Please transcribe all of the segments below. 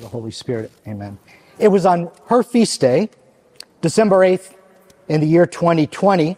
the Holy Spirit. Amen. It was on her feast day, December 8th, in the year 2020,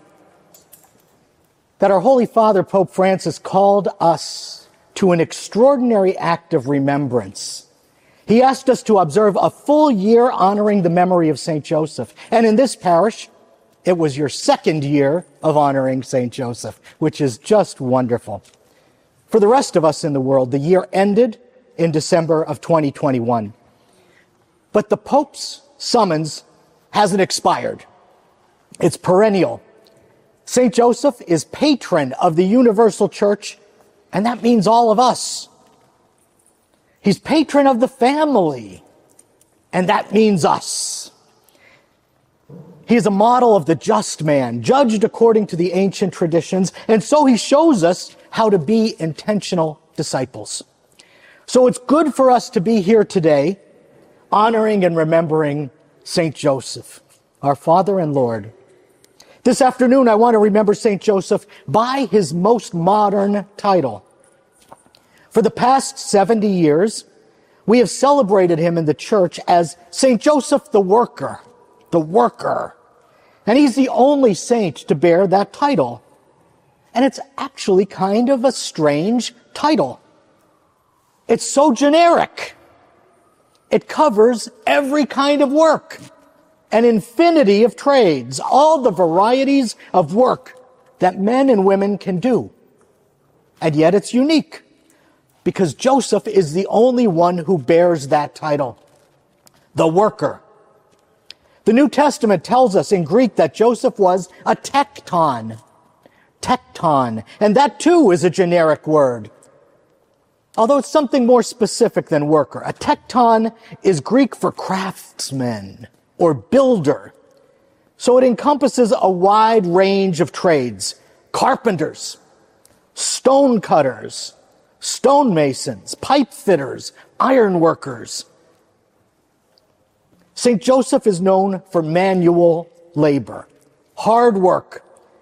that our Holy Father, Pope Francis, called us to an extraordinary act of remembrance. He asked us to observe a full year honoring the memory of St. Joseph. And in this parish, it was your second year of honoring St. Joseph, which is just wonderful. For the rest of us in the world, the year ended in December of 2021. But the Pope's summons hasn't expired. It's perennial. St. Joseph is patron of the universal church, and that means all of us. He's patron of the family, and that means us. He is a model of the just man, judged according to the ancient traditions, and so he shows us how to be intentional disciples. So it's good for us to be here today, honoring and remembering St. Joseph, our Father and Lord. This afternoon, I want to remember St. Joseph by his most modern title. For the past 70 years, we have celebrated him in the church as St. Joseph the Worker, the Worker. And he's the only saint to bear that title. And it's actually kind of a strange title. It's so generic. It covers every kind of work, an infinity of trades, all the varieties of work that men and women can do. And yet it's unique, because Joseph is the only one who bears that title, the Worker. The New Testament tells us in Greek that Joseph was a tekton, and that too is a generic word, although it's something more specific than worker. A tekton is Greek for craftsman or builder, so it encompasses a wide range of trades: carpenters, stone cutters, stonemasons, pipe fitters, iron workers. St. Joseph is known for manual labor, hard work.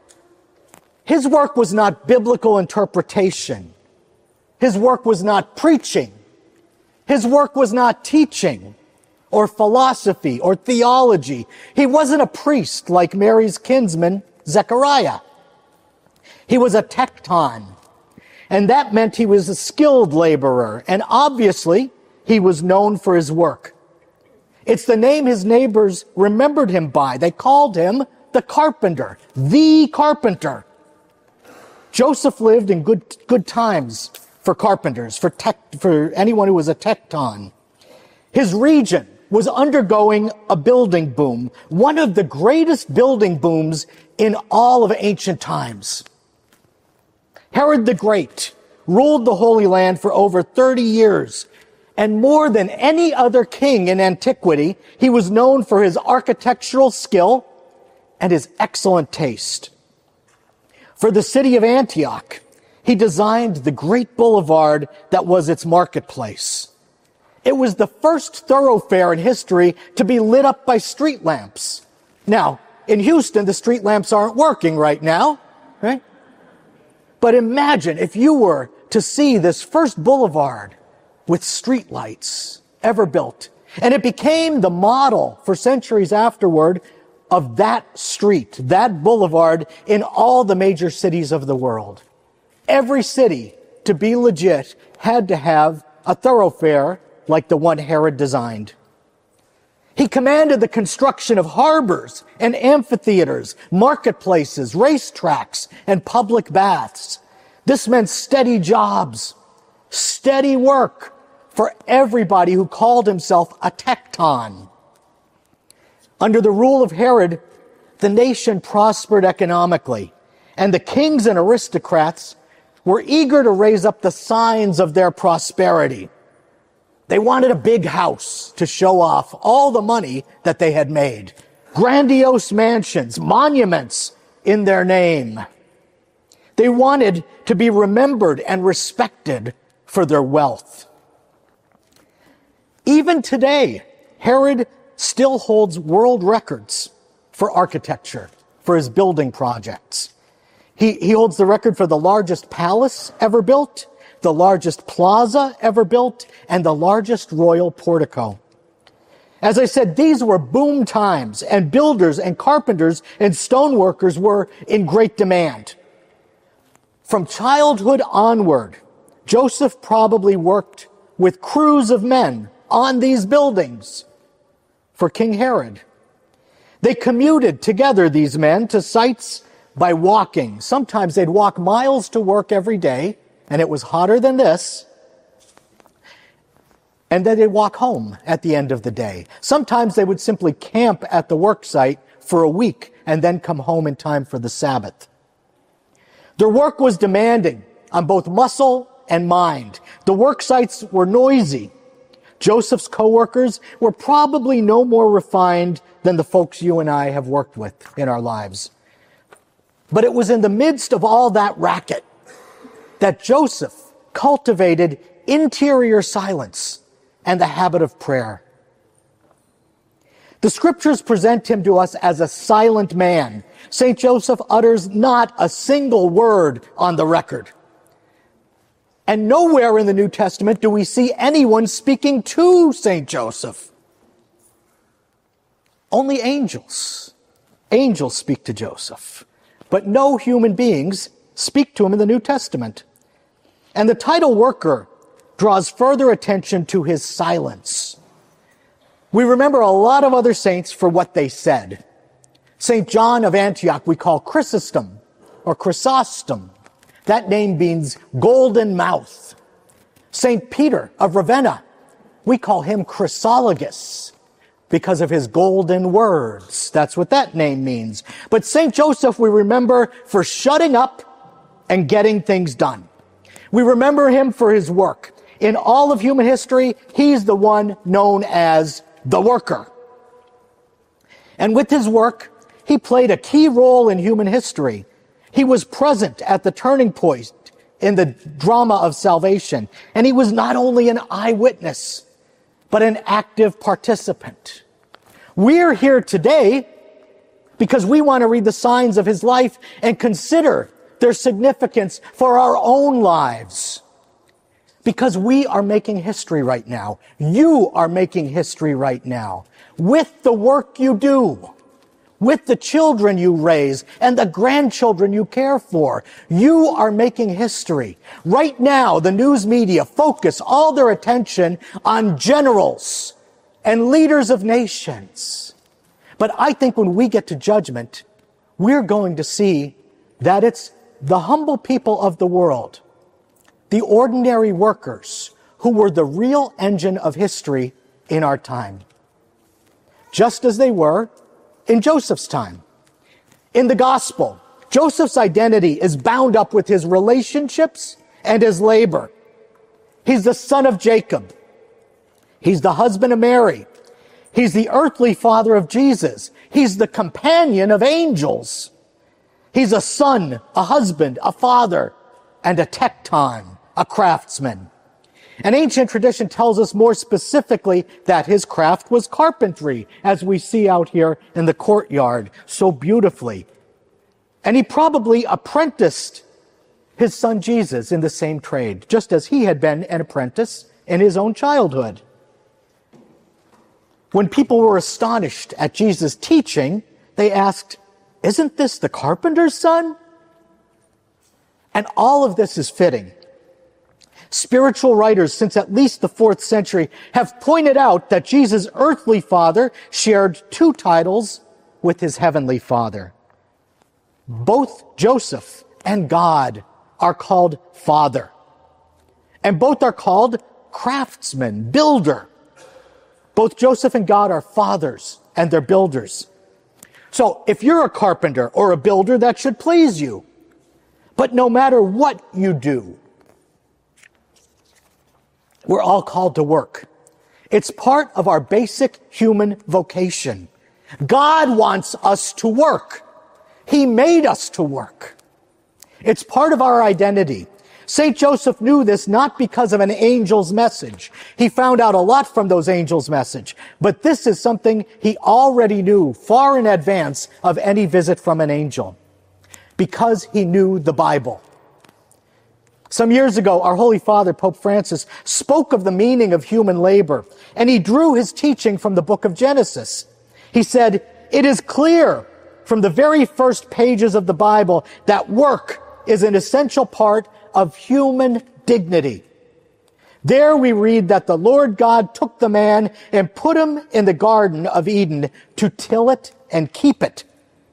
His work was not biblical interpretation. His work was not preaching. His work was not teaching or philosophy or theology. He wasn't a priest like Mary's kinsman, Zechariah. He was a tekton. And that meant he was a skilled laborer, and obviously he was known for his work. It's the name his neighbors remembered him by. They called him the carpenter, the carpenter. Joseph lived in good times for carpenters, for anyone who was a tekton. His region was undergoing a building boom, one of the greatest building booms in all of ancient times. Herod the Great ruled the Holy Land for over 30 years, and more than any other king in antiquity, he was known for his architectural skill and his excellent taste. For the city of Antioch, he designed the great boulevard that was its marketplace. It was the first thoroughfare in history to be lit up by street lamps. Now, in Houston, the street lamps aren't working right now, right? But imagine if you were to see this first boulevard with street lights ever built. And it became the model for centuries afterward of that street, that boulevard in all the major cities of the world. Every city, to be legit, had to have a thoroughfare like the one Herod designed. He commanded the construction of harbors and amphitheaters, marketplaces, racetracks, and public baths. This meant steady jobs, steady work for everybody who called himself a tekton. Under the rule of Herod, the nation prospered economically, and the kings and aristocrats were eager to raise up the signs of their prosperity. They wanted a big house to show off all the money that they had made, grandiose mansions, monuments in their name. They wanted to be remembered and respected for their wealth. Even today, Herod still holds world records for architecture, for his building projects. He holds the record for the largest palace ever built, the largest plaza ever built, and the largest royal portico. As I said, these were boom times, and builders and carpenters and stoneworkers were in great demand. From childhood onward, Joseph probably worked with crews of men on these buildings for King Herod. They commuted together, these men, to sites by walking. Sometimes they'd walk miles to work every day, and it was hotter than this. And then they'd walk home at the end of the day. Sometimes they would simply camp at the work site for a week and then come home in time for the Sabbath. Their work was demanding on both muscle and mind. The work sites were noisy. Joseph's co-workers were probably no more refined than the folks you and I have worked with in our lives. But it was in the midst of all that racket that Joseph cultivated interior silence and the habit of prayer. The scriptures present him to us as a silent man. St. Joseph utters not a single word on the record. And nowhere in the New Testament do we see anyone speaking to St. Joseph. Only angels. Angels speak to Joseph. But no human beings speak to him in the New Testament. And the title worker draws further attention to his silence. We remember a lot of other saints for what they said. St. John of Antioch we call Chrysostom or Chrysostom. That name means golden mouth. St. Peter of Ravenna, we call him Chrysologus because of his golden words. That's what that name means. But St. Joseph we remember for shutting up and getting things done. We remember him for his work. In all of human history, he's the one known as the worker. And with his work, he played a key role in human history. He was present at the turning point in the drama of salvation. And he was not only an eyewitness, but an active participant. We're here today because we want to read the signs of his life and consider their significance for our own lives. Because we are making history right now. You are making history right now. With the work you do. With the children you raise and the grandchildren you care for. You are making history. Right now, the news media focus all their attention on generals and leaders of nations. But I think when we get to judgment, we're going to see that it's the humble people of the world, the ordinary workers who were the real engine of history in our time. Just as they were in Joseph's time. In the gospel, Joseph's identity is bound up with his relationships and his labor. He's the son of Jacob. He's the husband of Mary. He's the earthly father of Jesus. He's the companion of angels. He's a son, a husband, a father, and a tekton, a craftsman. And ancient tradition tells us more specifically that his craft was carpentry, as we see out here in the courtyard so beautifully. And he probably apprenticed his son Jesus in the same trade, just as he had been an apprentice in his own childhood. When people were astonished at Jesus' teaching, they asked, "Isn't this the carpenter's son?" And all of this is fitting. Spiritual writers since at least the 4th century have pointed out that Jesus' earthly father shared 2 titles with his heavenly father. Both Joseph and God are called Father. And both are called craftsman, builder. Both Joseph and God are fathers and they're builders. So if you're a carpenter or a builder, that should please you. But no matter what you do, we're all called to work. It's part of our basic human vocation. God wants us to work. He made us to work. It's part of our identity. St. Joseph knew this not because of an angel's message. He found out a lot from those angels' message. But this is something he already knew far in advance of any visit from an angel. Because he knew the Bible. Some years ago, our Holy Father, Pope Francis, spoke of the meaning of human labor, and he drew his teaching from the book of Genesis. He said, "It is clear from the very first pages of the Bible that work is an essential part of human dignity. There we read that the Lord God took the man and put him in the Garden of Eden to till it and keep it."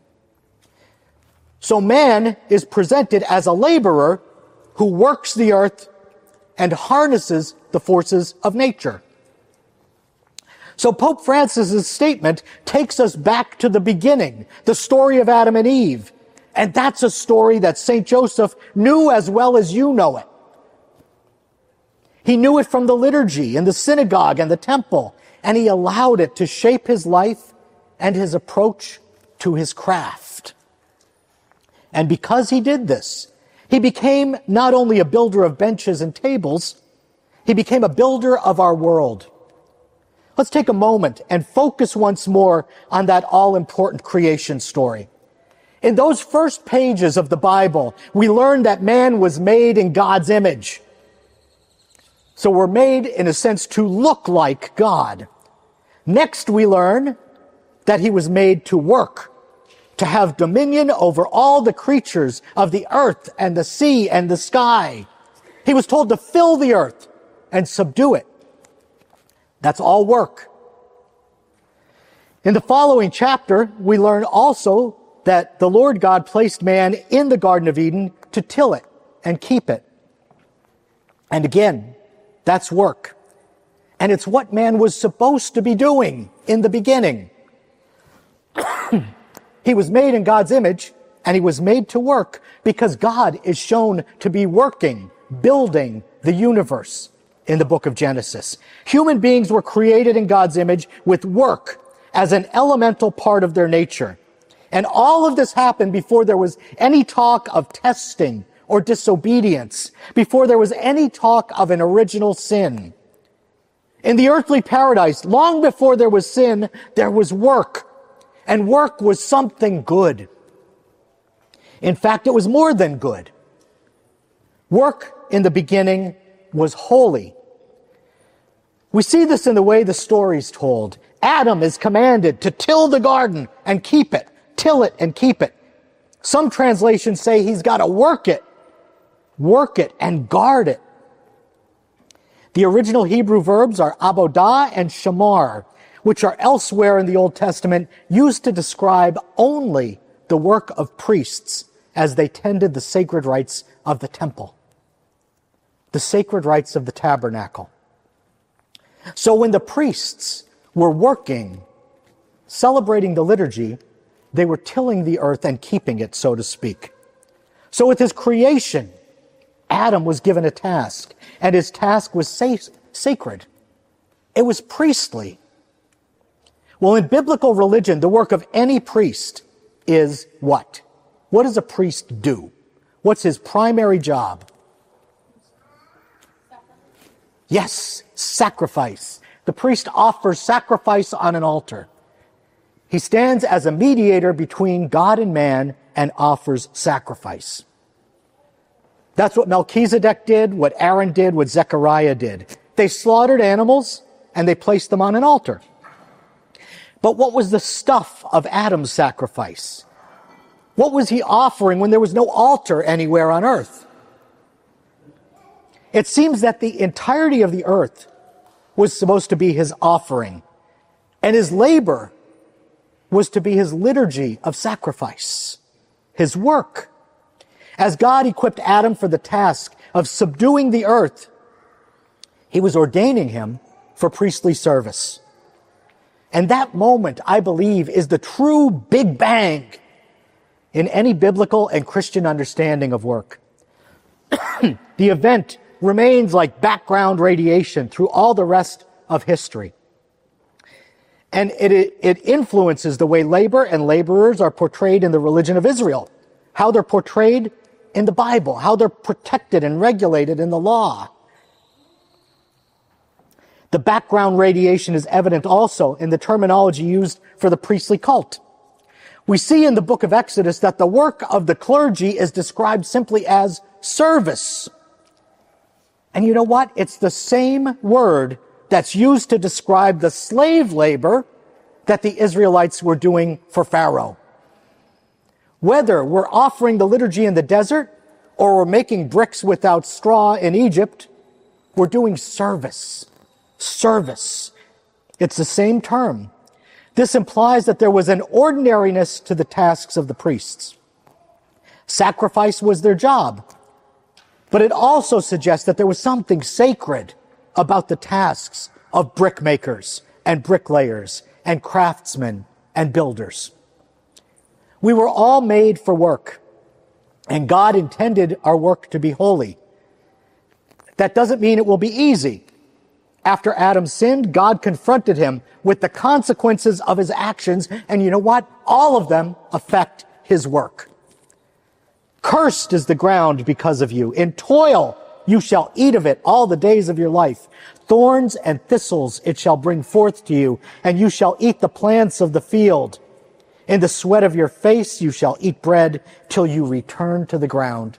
So man is presented as a laborer who works the earth and harnesses the forces of nature. So Pope Francis's statement takes us back to the beginning, the story of Adam and Eve. And that's a story that St. Joseph knew as well as you know it. He knew it from the liturgy in the synagogue and the temple, and he allowed it to shape his life and his approach to his craft. And because he did this, he became not only a builder of benches and tables, he became a builder of our world. Let's take a moment and focus once more on that all-important creation story. In those first pages of the Bible, we learn that man was made in God's image. So we're made, in a sense, to look like God. Next, we learn that he was made to work, to have dominion over all the creatures of the earth and the sea and the sky. He was told to fill the earth and subdue it. That's all work. In the following chapter, we learn also that the Lord God placed man in the Garden of Eden to till it and keep it. And again, that's work. And it's what man was supposed to be doing in the beginning. He was made in God's image, and he was made to work because God is shown to be working, building the universe in the book of Genesis. Human beings were created in God's image with work as an elemental part of their nature. And all of this happened before there was any talk of testing or disobedience, before there was any talk of an original sin. In the earthly paradise, long before there was sin, there was work. And work was something good. In fact, it was more than good. Work in the beginning was holy. We see this in the way the story's told. Adam is commanded to till the garden and keep it. Till it and keep it. Some translations say he's got to work it and guard it. The original Hebrew verbs are abodah and shamar, which are elsewhere in the Old Testament used to describe only the work of priests as they tended the sacred rites of the temple, the sacred rites of the tabernacle. So when the priests were working, celebrating the liturgy, they were tilling the earth and keeping it, so to speak. So with his creation, Adam was given a task, and his task was sacred. It was priestly. Well, in biblical religion, the work of any priest is what? What does a priest do? What's his primary job? Yes, sacrifice. The priest offers sacrifice on an altar. He stands as a mediator between God and man and offers sacrifice. That's what Melchizedek did, what Aaron did, what Zechariah did. They slaughtered animals and they placed them on an altar. But what was the stuff of Adam's sacrifice? What was he offering when there was no altar anywhere on earth? It seems that the entirety of the earth was supposed to be his offering, and his labor was to be his liturgy of sacrifice, his work. As God equipped Adam for the task of subduing the earth, he was ordaining him for priestly service. And that moment, I believe, is the true Big Bang in any biblical and Christian understanding of work. The event remains like background radiation through all the rest of history. And it influences the way labor and laborers are portrayed in the religion of Israel, how they're portrayed in the Bible, how they're protected and regulated in the law. The background radiation is evident also in the terminology used for the priestly cult. We see in the book of Exodus that the work of the clergy is described simply as service. And you know what? It's the same word that's used to describe the slave labor that the Israelites were doing for Pharaoh. Whether we're offering the liturgy in the desert or we're making bricks without straw in Egypt, we're doing service. Service. It's the same term. This implies that there was an ordinariness to the tasks of the priests. Sacrifice was their job. But it also suggests that there was something sacred about the tasks of brickmakers and bricklayers and craftsmen and builders. We were all made for work, and God intended our work to be holy. That doesn't mean it will be easy. After Adam sinned, God confronted him with the consequences of his actions, and you know what? All of them affect his work. Cursed is the ground because of you. In toil you shall eat of it all the days of your life. Thorns and thistles it shall bring forth to you, and you shall eat the plants of the field. In the sweat of your face you shall eat bread till you return to the ground.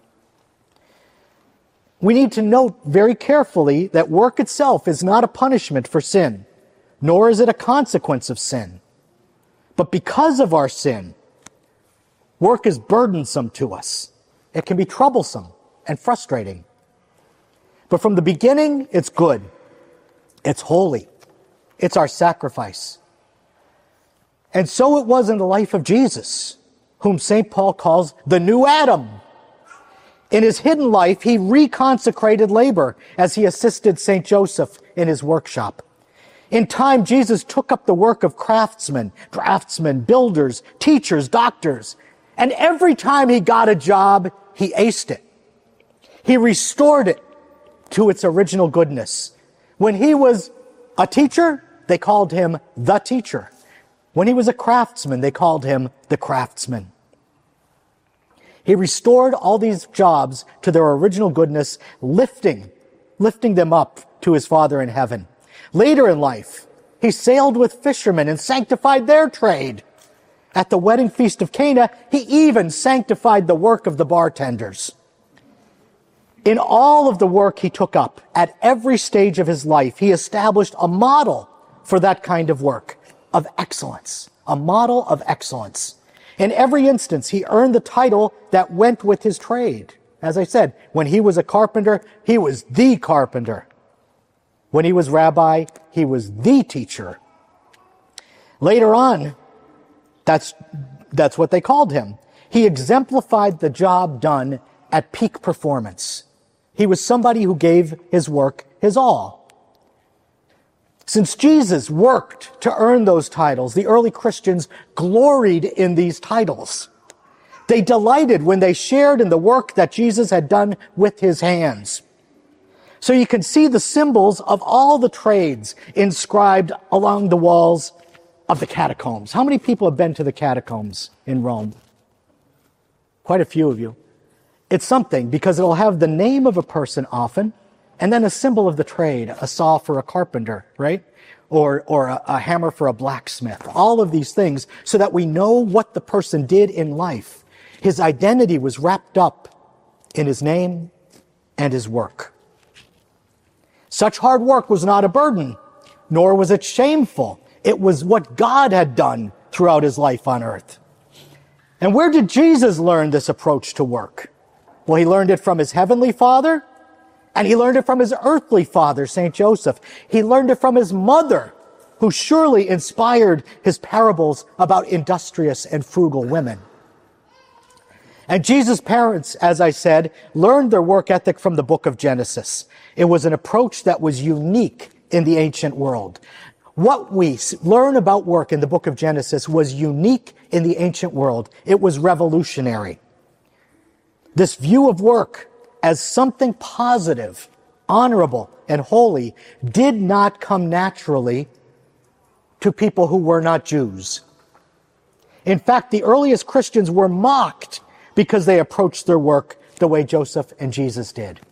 We need to note very carefully that work itself is not a punishment for sin, nor is it a consequence of sin. But because of our sin, work is burdensome to us. It can be troublesome and frustrating. But from the beginning, it's good. It's holy. It's our sacrifice. And so it was in the life of Jesus, whom St. Paul calls the new Adam. In his hidden life, he reconsecrated labor as he assisted St. Joseph in his workshop. In time, Jesus took up the work of craftsmen, draftsmen, builders, teachers, doctors. And every time he got a job, he aced it. He restored it to its original goodness. When he was a teacher, they called him the teacher. When he was a craftsman, they called him the craftsman. He restored all these jobs to their original goodness, lifting them up to his Father in heaven. Later in life, he sailed with fishermen and sanctified their trade. At the wedding feast of Cana, he even sanctified the work of the bartenders. In all of the work he took up, at every stage of his life, he established a model for that kind of work, of excellence, a model of excellence. In every instance, he earned the title that went with his trade. As I said, when he was a carpenter, he was the carpenter. When he was rabbi, he was the teacher. Later on, that's what they called him. He exemplified the job done at peak performance. He was somebody who gave his work his all. Since Jesus worked to earn those titles, the early Christians gloried in these titles. They delighted when they shared in the work that Jesus had done with his hands. So you can see the symbols of all the trades inscribed along the walls of the catacombs. How many people have been to the catacombs in Rome? Quite a few of you. It's something because it'll have the name of a person often, and then a symbol of the trade, a saw for a carpenter, right? Or a hammer for a blacksmith. All of these things so that we know what the person did in life. His identity was wrapped up in his name and his work. Such hard work was not a burden, nor was it shameful. It was what God had done throughout his life on earth. And where did Jesus learn this approach to work? Well, he learned it from his heavenly Father, and he learned it from his earthly father, St. Joseph. He learned it from his mother, who surely inspired his parables about industrious and frugal women. And Jesus' parents, as I said, learned their work ethic from the book of Genesis. It was an approach that was unique in the ancient world. What we learn about work in the book of Genesis was unique in the ancient world. It was revolutionary. This view of work as something positive, honorable, and holy did not come naturally to people who were not Jews. In fact, the earliest Christians were mocked because they approached their work the way Joseph and Jesus did.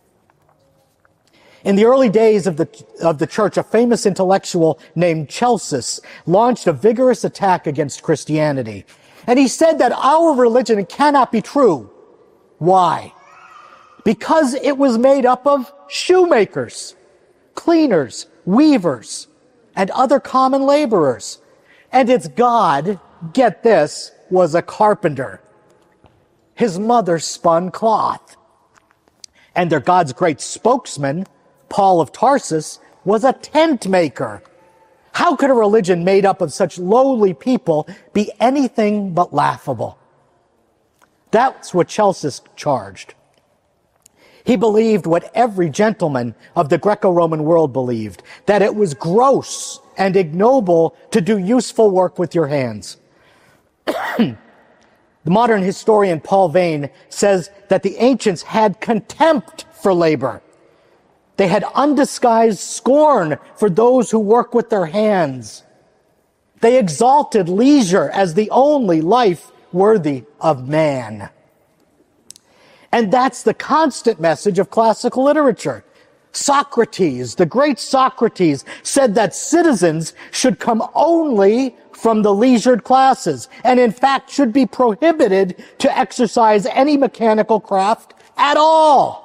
In the early days of the church, a famous intellectual named Celsus launched a vigorous attack against Christianity. And he said that our religion cannot be true. Why? because it was made up of shoemakers, cleaners, weavers, and other common laborers. And its God, get this, was a carpenter. His mother spun cloth. And their God's great spokesman, Paul of Tarsus, was a tent maker. How could a religion made up of such lowly people be anything but laughable? That's what Celsus charged. He believed what every gentleman of the Greco-Roman world believed, that it was gross and ignoble to do useful work with your hands. The modern historian Paul Vane says that the ancients had contempt for labor. They had undisguised scorn for those who work with their hands. They exalted leisure as the only life worthy of man. And that's the constant message of classical literature. Socrates, the great Socrates, said that citizens should come only from the leisured classes, and in fact should be prohibited to exercise any mechanical craft at all.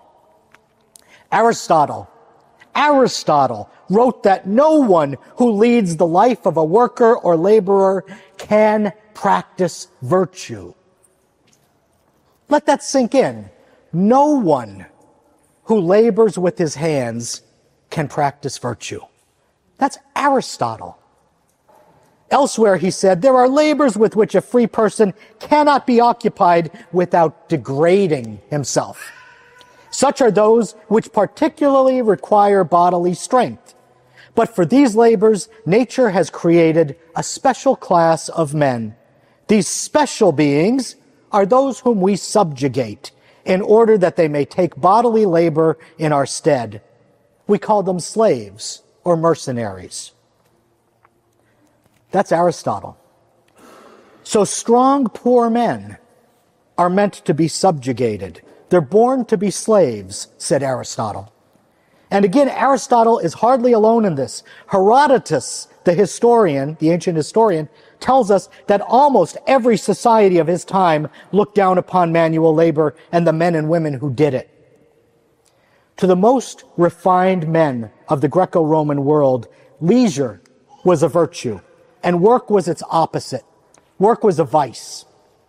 Aristotle wrote that no one who leads the life of a worker or laborer can practice virtue. Let that sink in. No one who labors with his hands can practice virtue. That's Aristotle. Elsewhere, he said, there are labors with which a free person cannot be occupied without degrading himself. Such are those which particularly require bodily strength. But for these labors, nature has created a special class of men. These special beings are those whom we subjugate in order that they may take bodily labor in our stead. We call them slaves or mercenaries. That's Aristotle. So strong, poor men are meant to be subjugated. They're born to be slaves, said Aristotle. And again, Aristotle is hardly alone in this. Herodotus, the historian, the ancient historian, tells us that almost every society of his time looked down upon manual labor and the men and women who did it. To the most refined men of the Greco-Roman world, leisure was a virtue, and work was its opposite. Work was a vice.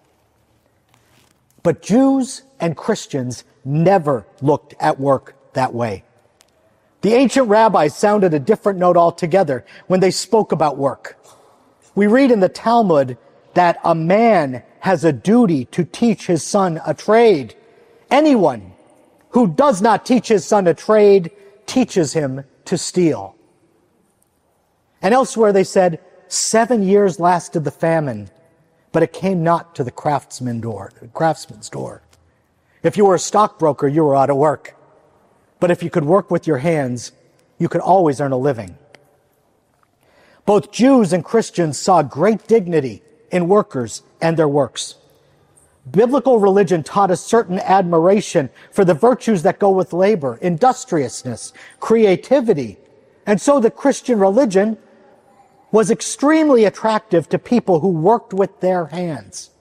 But Jews and Christians never looked at work that way. The ancient rabbis sounded a different note altogether when they spoke about work. We read in the Talmud that a man has a duty to teach his son a trade. Anyone who does not teach his son a trade teaches him to steal. And elsewhere they said, 7 years lasted the famine, but it came not to the craftsman's door. If you were a stockbroker, you were out of work. But if you could work with your hands, you could always earn a living. Both Jews and Christians saw great dignity in workers and their works. Biblical religion taught a certain admiration for the virtues that go with labor, industriousness, creativity. And so the Christian religion was extremely attractive to people who worked with their hands.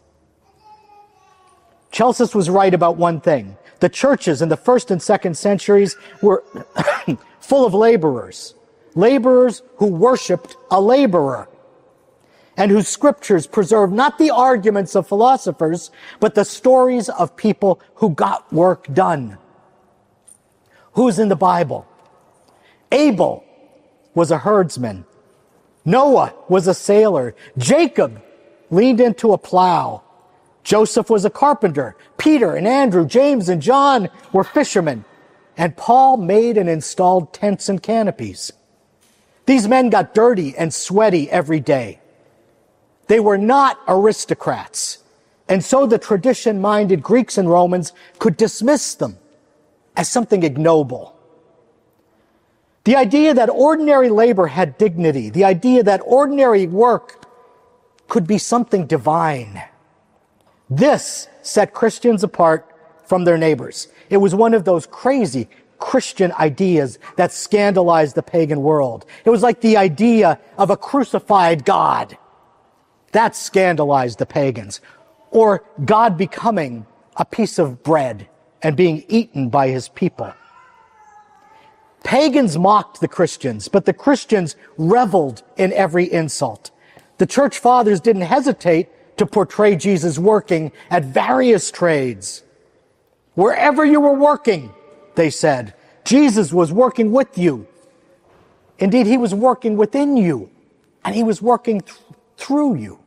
Celsus was right about one thing. The churches in the 1st and 2nd centuries were full of laborers who worshiped a laborer, and whose scriptures preserve not the arguments of philosophers, but the stories of people who got work done. Who's in the Bible? Abel was a herdsman. Noah was a sailor. Jacob leaned into a plow. Joseph was a carpenter. Peter and Andrew, James and John were fishermen. And Paul made and installed tents and canopies. These men got dirty and sweaty every day. They were not aristocrats. And so the tradition-minded Greeks and Romans could dismiss them as something ignoble. The idea that ordinary labor had dignity, the idea that ordinary work could be something divine, this set Christians apart from their neighbors. It was one of those crazy Christian ideas that scandalized the pagan world. It was like the idea of a crucified God. That scandalized the pagans. Or God becoming a piece of bread and being eaten by his people. Pagans mocked the Christians, but the Christians reveled in every insult. The church fathers didn't hesitate to portray Jesus working at various trades. Wherever you were working, they said, Jesus was working with you. Indeed, he was working within you, and he was working through you.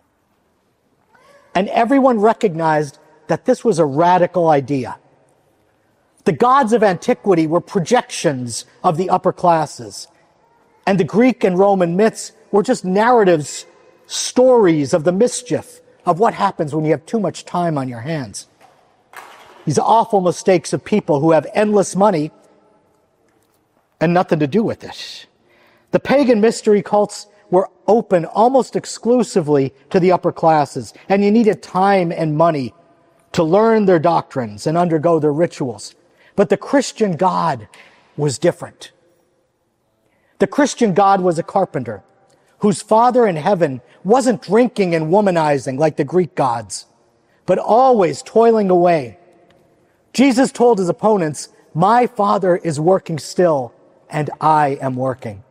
And everyone recognized that this was a radical idea. The gods of antiquity were projections of the upper classes, and the Greek and Roman myths were just narratives, stories of the mischief of what happens when you have too much time on your hands. These awful mistakes of people who have endless money and nothing to do with it. The pagan mystery cults were open almost exclusively to the upper classes, and you needed time and money to learn their doctrines and undergo their rituals. But the Christian God was different. The Christian God was a carpenter whose Father in heaven wasn't drinking and womanizing like the Greek gods, but always toiling away. Jesus told his opponents, "My Father is working still, and I am working."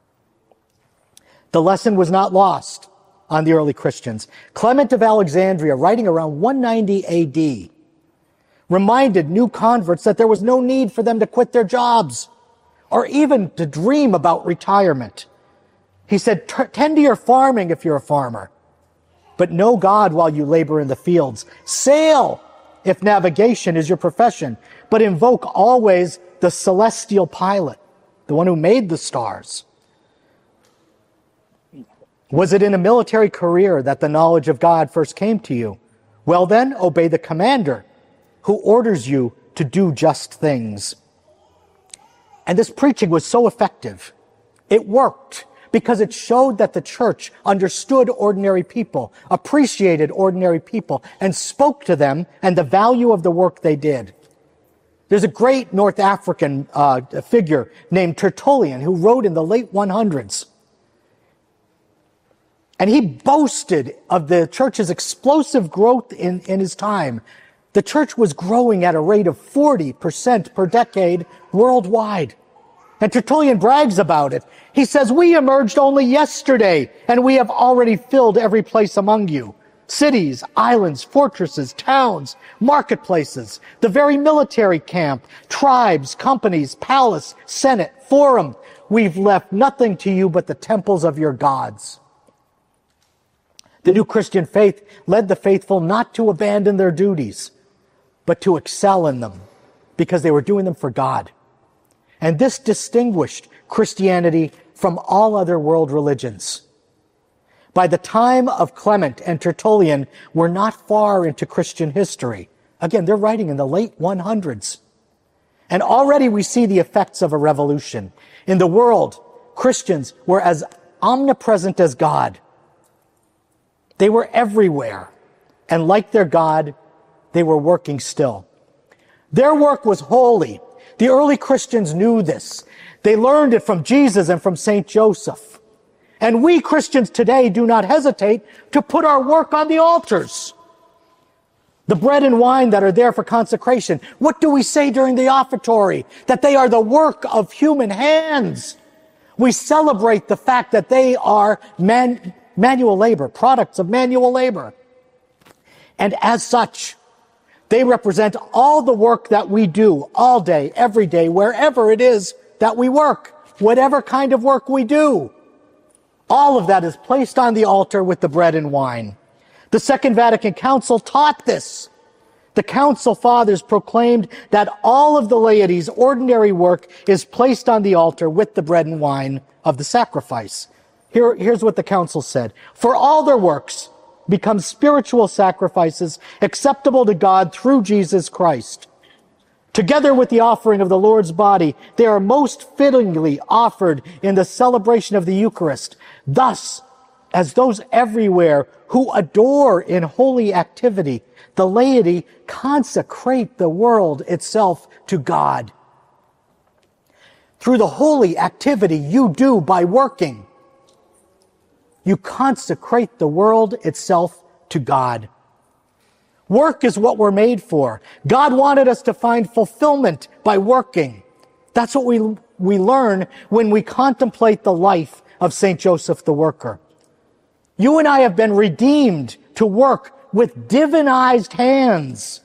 The lesson was not lost on the early Christians. Clement of Alexandria, writing around 190 AD, reminded new converts that there was no need for them to quit their jobs or even to dream about retirement. He said, tend to your farming if you're a farmer, but know God while you labor in the fields. Sail if navigation is your profession, but invoke always the celestial pilot, the one who made the stars. Was it in a military career that the knowledge of God first came to you? Well then, obey the commander who orders you to do just things. And this preaching was so effective. It worked because it showed that the church understood ordinary people, appreciated ordinary people, and spoke to them and the value of the work they did. There's a great North African figure named Tertullian who wrote in the late 100s. And he boasted of the church's explosive growth in his time. The church was growing at a rate of 40% per decade worldwide. And Tertullian brags about it. He says, "We emerged only yesterday, and we have already filled every place among you. Cities, islands, fortresses, towns, marketplaces, the very military camp, tribes, companies, palace, senate, forum. We've left nothing to you but the temples of your gods." The new Christian faith led the faithful not to abandon their duties, but to excel in them because they were doing them for God. And this distinguished Christianity from all other world religions. By the time of Clement and Tertullian, we're not far into Christian history. Again, they're writing in the late 100s. And already we see the effects of a revolution. In the world, Christians were as omnipresent as God. They were everywhere. And like their God, they were working still. Their work was holy. The early Christians knew this. They learned it from Jesus and from Saint Joseph. And we Christians today do not hesitate to put our work on the altars. The bread and wine that are there for consecration. What do we say during the offertory? That they are the work of human hands. We celebrate the fact that they are manual labor, products of manual labor. And as such, they represent all the work that we do all day, every day, wherever it is that we work, whatever kind of work we do. All of that is placed on the altar with the bread and wine. The Second Vatican Council taught this. The Council Fathers proclaimed that all of the laity's ordinary work is placed on the altar with the bread and wine of the sacrifice. Here's what the Council said. For all their works become spiritual sacrifices acceptable to God through Jesus Christ. Together with the offering of the Lord's body, they are most fittingly offered in the celebration of the Eucharist. Thus, as those everywhere who adore in holy activity, the laity consecrate the world itself to God. Through the holy activity you do by working, you consecrate the world itself to God. Work is what we're made for. God wanted us to find fulfillment by working. That's what we learn when we contemplate the life of St. Joseph the Worker. You and I have been redeemed to work with divinized hands.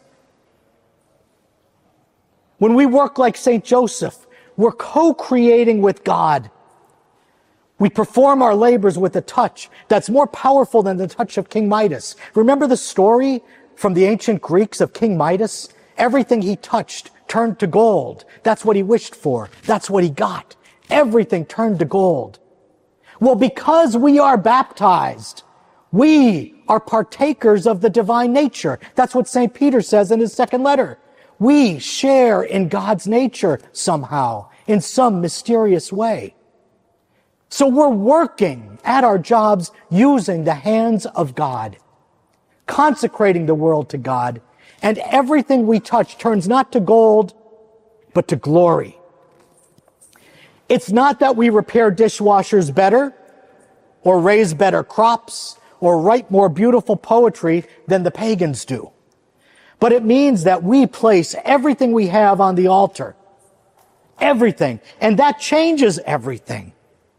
When we work like St. Joseph, we're co-creating with God. We perform our labors with a touch that's more powerful than the touch of King Midas. Remember the story from the ancient Greeks of King Midas? Everything he touched turned to gold. That's what he wished for. That's what he got. Everything turned to gold. Well, because we are baptized, we are partakers of the divine nature. That's what St. Peter says in his second letter. We share in God's nature somehow, in some mysterious way. So we're working at our jobs using the hands of God, consecrating the world to God, and everything we touch turns not to gold, but to glory. It's not that we repair dishwashers better, or raise better crops, or write more beautiful poetry than the pagans do. But it means that we place everything we have on the altar. Everything. And that changes everything.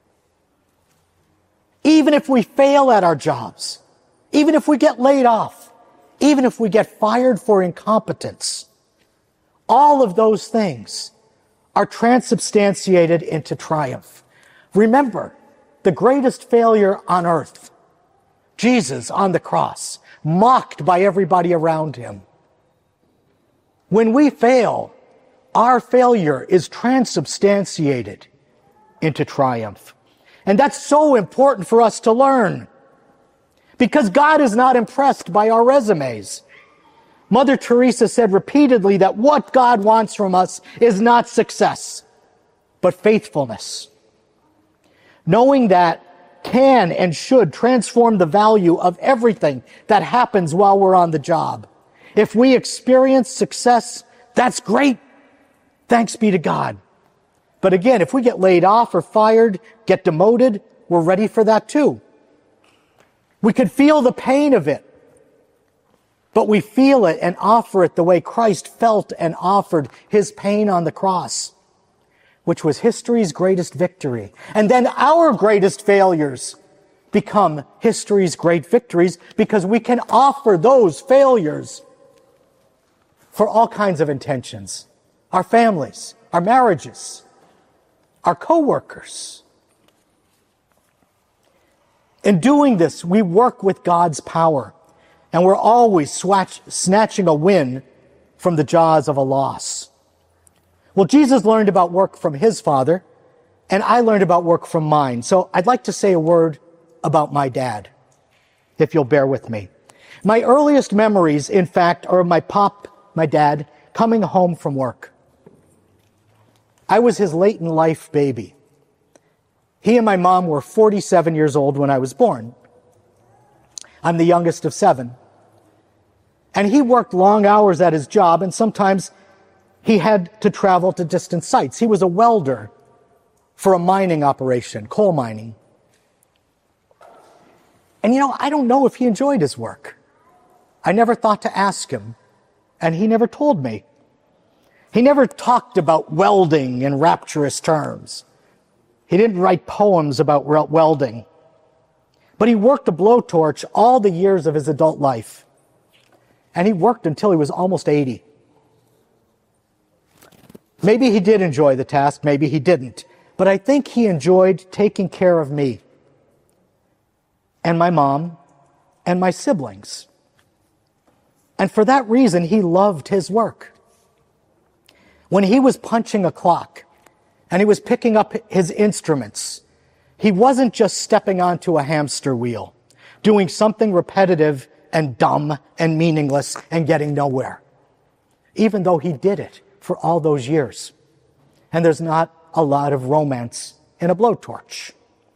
Even if we fail at our jobs, even if we get laid off, even if we get fired for incompetence, all of those things are transubstantiated into triumph. Remember, the greatest failure on earth, Jesus on the cross, mocked by everybody around him. When we fail, our failure is transubstantiated into triumph. And that's so important for us to learn, because God is not impressed by our resumes. Mother Teresa said repeatedly that what God wants from us is not success, but faithfulness. Knowing that can and should transform the value of everything that happens while we're on the job. If we experience success, that's great. Thanks be to God. But again, if we get laid off or fired, get demoted, we're ready for that too. We could feel the pain of it, but we feel it and offer it the way Christ felt and offered his pain on the cross, which was history's greatest victory. And then our greatest failures become history's great victories, because we can offer those failures for all kinds of intentions. Our families, our marriages, our co-workers. In doing this, we work with God's power, and we're always snatching a win from the jaws of a loss. Well, Jesus learned about work from his Father, and I learned about work from mine. So I'd like to say a word about my dad, if you'll bear with me. My earliest memories, in fact, are of my dad, coming home from work. I was his late in life baby. He and my mom were 47 years old when I was born. I'm the youngest of 7. And he worked long hours at his job, and sometimes he had to travel to distant sites. He was a welder for a mining operation, coal mining. And I don't know if he enjoyed his work. I never thought to ask him, and he never told me. He never talked about welding in rapturous terms. He didn't write poems about welding. But he worked a blowtorch all the years of his adult life. And he worked until he was almost 80. Maybe he did enjoy the task, maybe he didn't. But I think he enjoyed taking care of me and my mom and my siblings. And for that reason, he loved his work. When he was punching a clock and he was picking up his instruments, he wasn't just stepping onto a hamster wheel, doing something repetitive and dumb and meaningless and getting nowhere, even though he did it for all those years. And there's not a lot of romance in a blowtorch.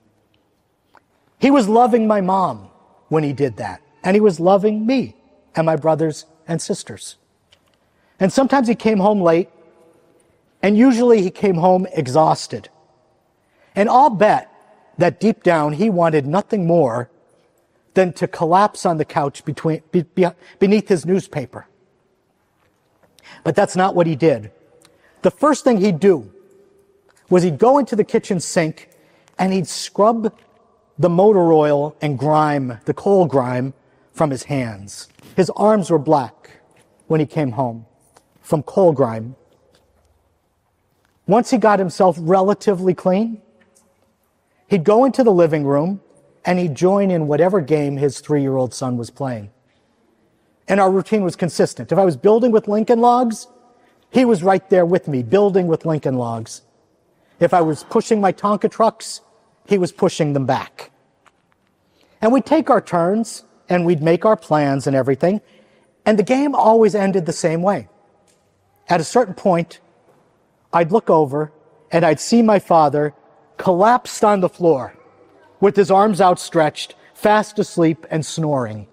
He was loving my mom when he did that, and he was loving me and my brothers and sisters. And sometimes he came home late, and usually he came home exhausted. And I'll bet that deep down he wanted nothing more than to collapse on the couch beneath his newspaper. But that's not what he did. The first thing he'd do was he'd go into the kitchen sink and he'd scrub the motor oil and grime, the coal grime, from his hands. His arms were black when he came home from coal grime. Once he got himself relatively clean, he'd go into the living room and he'd join in whatever game his 3-year-old son was playing. And our routine was consistent. If I was building with Lincoln logs, he was right there with me, building with Lincoln logs. If I was pushing my Tonka trucks, he was pushing them back. And we'd take our turns, and we'd make our plans and everything, and the game always ended the same way. At a certain point, I'd look over, and I'd see my father collapsed on the floor with his arms outstretched, fast asleep and snoring.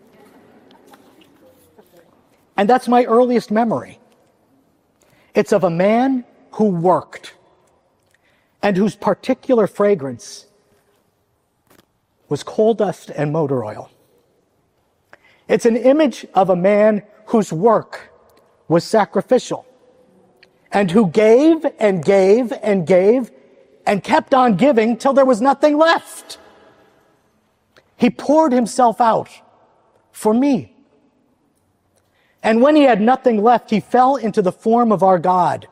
And that's my earliest memory. It's of a man who worked and whose particular fragrance was coal dust and motor oil. It's an image of a man whose work was sacrificial and who gave and gave and gave and kept on giving till there was nothing left. He poured himself out for me. And when he had nothing left, he fell into the form of our God,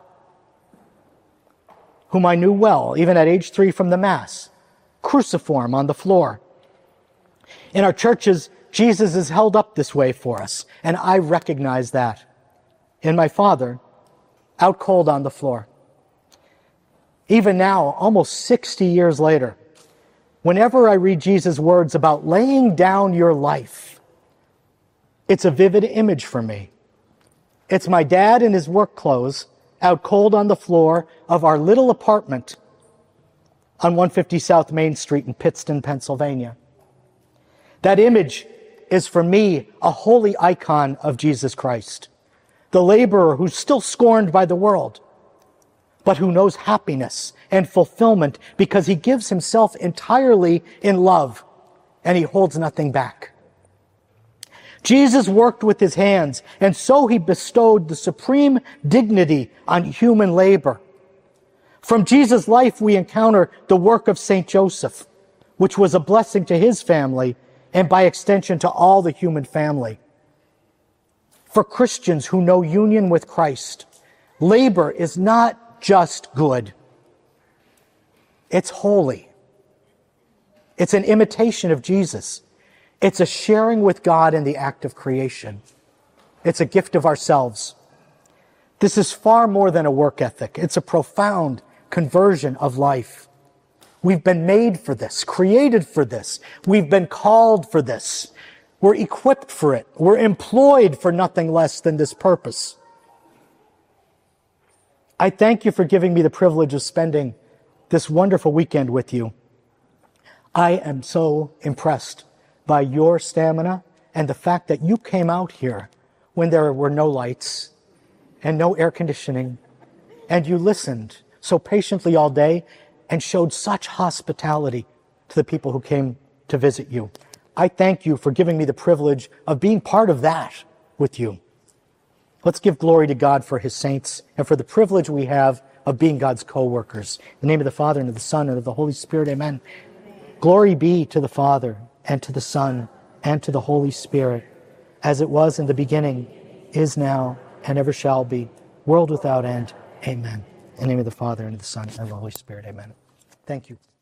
whom I knew well, even at age 3 from the Mass, cruciform on the floor. In our churches, Jesus is held up this way for us, and I recognize that in my father, out cold on the floor. Even now, almost 60 years later, whenever I read Jesus' words about laying down your life, it's a vivid image for me. It's my dad in his work clothes, out cold on the floor of our little apartment on 150 South Main Street in Pittston, Pennsylvania. That image is for me a holy icon of Jesus Christ, the laborer who's still scorned by the world, but who knows happiness and fulfillment because he gives himself entirely in love and he holds nothing back. Jesus worked with his hands, and so he bestowed the supreme dignity on human labor. From Jesus' life, we encounter the work of St. Joseph, which was a blessing to his family and by extension to all the human family. For Christians who know union with Christ, labor is not just good. It's holy. It's an imitation of Jesus. It's a sharing with God in the act of creation. It's a gift of ourselves. This is far more than a work ethic. It's a profound conversion of life. We've been made for this, created for this. We've been called for this. We're equipped for it. We're employed for nothing less than this purpose. I thank you for giving me the privilege of spending this wonderful weekend with you. I am so impressed by your stamina and the fact that you came out here when there were no lights and no air conditioning, and you listened so patiently all day and showed such hospitality to the people who came to visit you. I thank you for giving me the privilege of being part of that with you. Let's give glory to God for his saints and for the privilege we have of being God's co-workers. In the name of the Father, and of the Son, and of the Holy Spirit, amen. Glory be to the Father, and to the Son, and to the Holy Spirit, as it was in the beginning, is now, and ever shall be, world without end. Amen. In the name of the Father, and of the Son, and of the Holy Spirit. Amen. Thank you.